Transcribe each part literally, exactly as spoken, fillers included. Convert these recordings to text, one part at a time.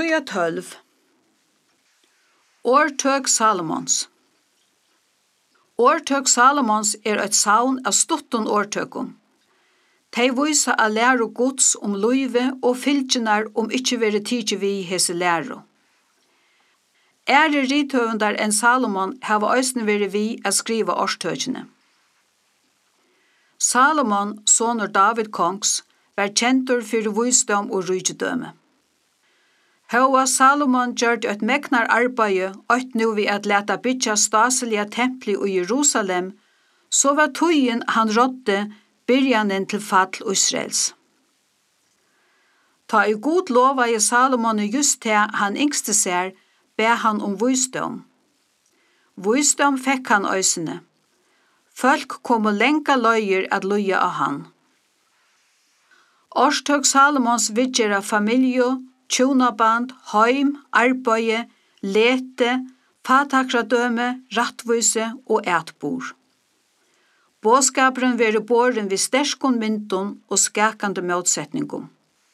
Sida tólv. Årtøk Salomons. Årtøk Salomons er et savn av stutton årtøkum. Tei vísa a læru Guds om luive og fylgjenar om ikkje vere tidsi vi hese læru. Ære rithøvundar enn Salomon hava eisne vere vi a skriva årstøkene. Salomon, sonur David kongs, var kjentur fyrir vísdom og rydgjødøme. Hoa Salomon gjørte et megnar arbeid ått nu vi at leta bytja staseliga templi i Jerusalem, så var tøyen han rådde byrjanen til fall Israels. Ta i god lova i Salomon just til han yngste ser, be han om vísdom. Vísdom fekk han øysene. Folk kom og lenka løyer at løye av han. Årstøk Salomons vidgjera familie, tjonaband, heim, arbeid, lete, fatakradøme, rattvise og ætbor. Båskaperen vere båren vid sterskon myndun og skakande motsetningum.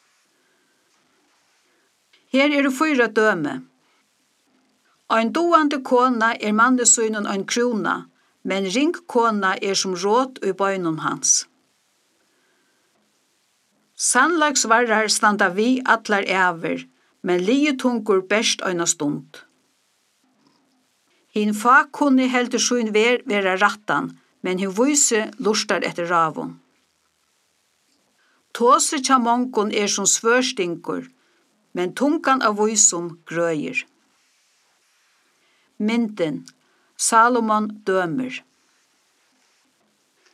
Her er det fyra døme. Ein doande kona er mannesynen ein krona, men ring kona er som råd i bøynun hans. Sannlagsvarar standa vi atlar æver, men lietungur best øyna stund. Hin fakunni heldur suin ver vera rattan, men hin víse lustar etter ravun. Tåse tja mongon er som svørstingur, men tungan av vísum grøyer. Mynden, Salomon dømer.